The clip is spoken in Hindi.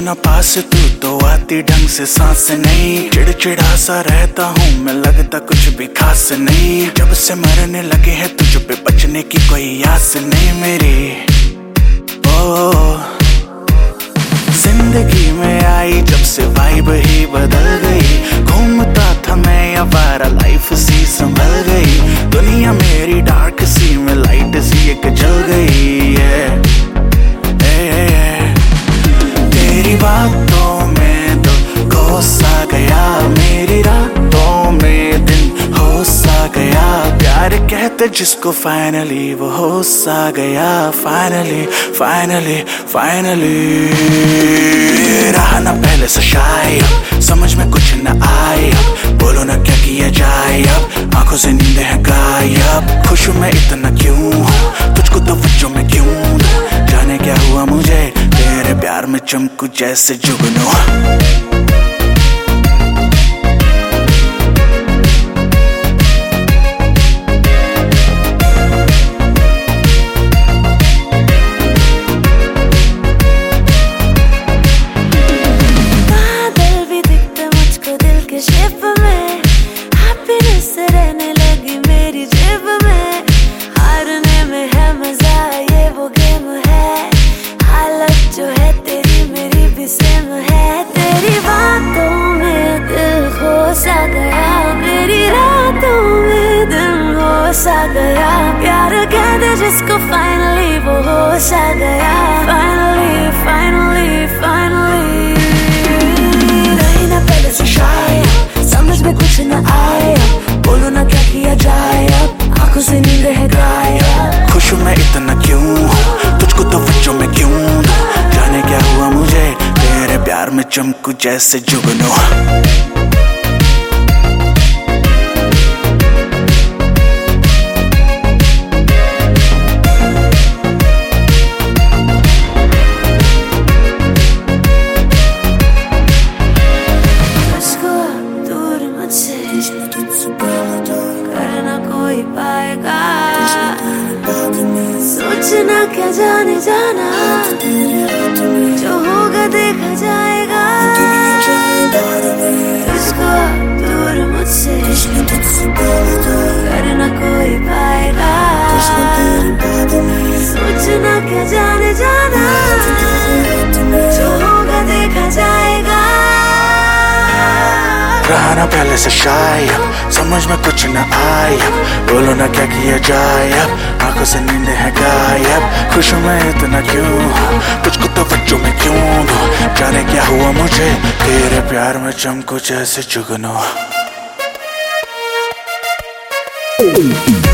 ना पास तू तो आती ढंग से सांस नहीं। चिड़चिड़ा सा रहता हूँ मैं, लगता कुछ भी खास नहीं। जब से मरने लगे हैं तुझ पे, बचने की कोई आस नहीं मेरी। ओ जिंदगी में आई जब से वाइब ही बदल गई। घूमता था मैं आवारा, लाइफ सी संभल गई। दुनिया मेरी डार्क सी में लाइट सी एक जल गई है। तेरी बातों में तो खो सा गया, मेरी रातों में दिन हो सा गया। प्यार कहते जिसको फाइनली वो हो सा गया। फाइनली फाइनली फाइनली रहा ना पहले से शायद, समझ में कुछ न आए अब। बोलो ना क्या किया जाए अब, आंखों से नींद है गायब। खुश मैं इतना क्यों हूँ, तुझको तो वजह में क्यों दूं। जाने क्या हुआ मुझे, तेरे प्यार में चमकू जैसे जुगनू। शेप में हैप्पीनेस रहने लगी मेरी जेब में। हारने में है मजा, ये वो गेम है। हालत जो है तेरी मेरी भी सेम है। तेरी बातों में दिल खो सा गया, मेरी रातों में दिन हो सा गया। प्यार कह दे जिसको फाइनली वो हो सा गया। फाइनली फाइनली फाइनली रही ना पहले से शायद, समझ में कुछ न आए। बोलो ना क्या किया जाए अब, आंखों से नींद है गायब। खुश मैं इतना क्यों हूँ, तुझको तो वजह में क्यों दूं। जाने क्या हुआ मुझे, तेरे प्यार में चमकू जैसे जुगनू। करना कोई पाएगा, सोचना क्या जाने जाना। जो होगा देखा जाएगा, तुझको दूर मुझसे करना कोई पाएगा। सोचना क्या जाने जाना, जो होगा देखा जाएगा। रहा ना पहले से शायद, समझ में कुछ न आया। बोलो ना क्या किया जाए अब, आंखों से नींद है गायब। खुश मैं इतना क्यों हूँ, तुझको तो वजह में क्यों दूं। जाने क्या हुआ मुझे, तेरे प्यार में चमकू जैसे जुगनू।